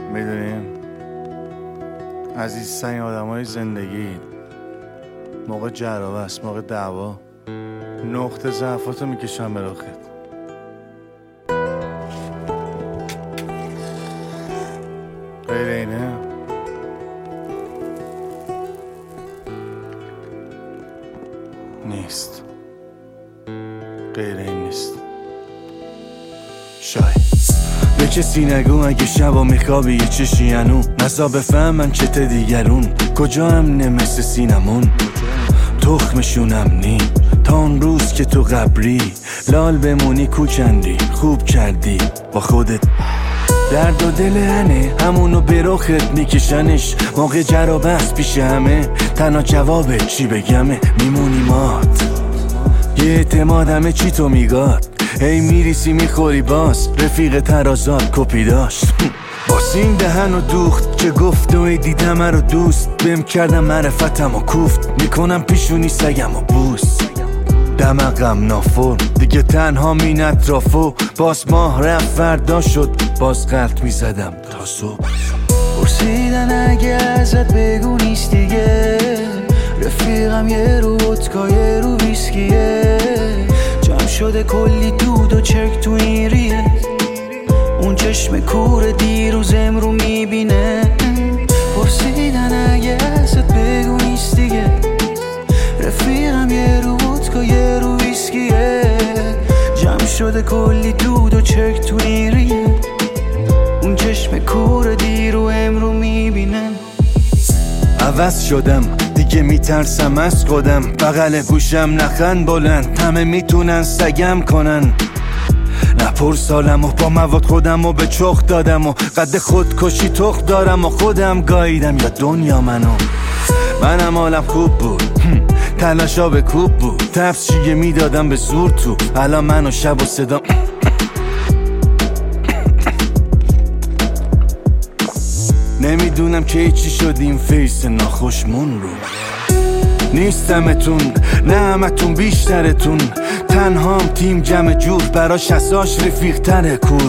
میدونیم عزیزترین آدمای زندگی موقع جراوه است، موقع دعوا نقطه ضعفاتو میکشن به رخت. غیر اینه نیست، غیر این نیست. شاید به کسی نگو اگه شبا میخوابی یه چشی هنو نزا بفهمن چته دیگرون کجا هم نمست سینمون تخمشونم نی تا اون روز که تو قبری لال بمونی کوچندی خوب کردی با خودت. درد و دل هنه همونو به رخت میکشنش موقع جر و بحث پیش همه تنها جواب چی بگمه میمونی مات یه اعتمادمه چی تو میگاد هی میریسی میخوری باز رفیق ترازات کپی داشت باسین دهن و دوخت که گفت و دیدم رو دوست بهم کردم معرفتم و کوفت میکنم پیشونی سگم و بوس دمقم نافور دیگه تنها مین اطرافو باز ماه رفت فردا شد باز قلط میزدم تا صبح. پرسیدن اگه ازت بگو نیست دیگه رفیقم یه رو ودکا یه رو ویسکیه جمع شده کلی دود و چرک تو این ریه اون چشم کور دیروز امرو میبینه. پرسیدن اگه ازت بگو نیست دیگه رفیقم یه رو ودکا یه رو ویسکیه جمع شده کلی دود و چرک تو این ریه اون چشم کور دیرو امرو میبینه. عوض شدم دیگه میترسم از خودم بغل گوشم نخن بلند همه میتونن سگم کنن نپرسالم و با مواد خودم و به چخ دادم و قد خودکشی تخ دارم و خودم گاییدم یا دنیا منم حالم خوب بود تلاشا به کوب بود تفسیه میدادم به زور تو الان منو شب و صدا نمیدونم که چی شد این فیس ناخوشمون رو نیستمتون نه همتون بیشترتون تنهام تیم جمع جور براش اساش رفیق تره کور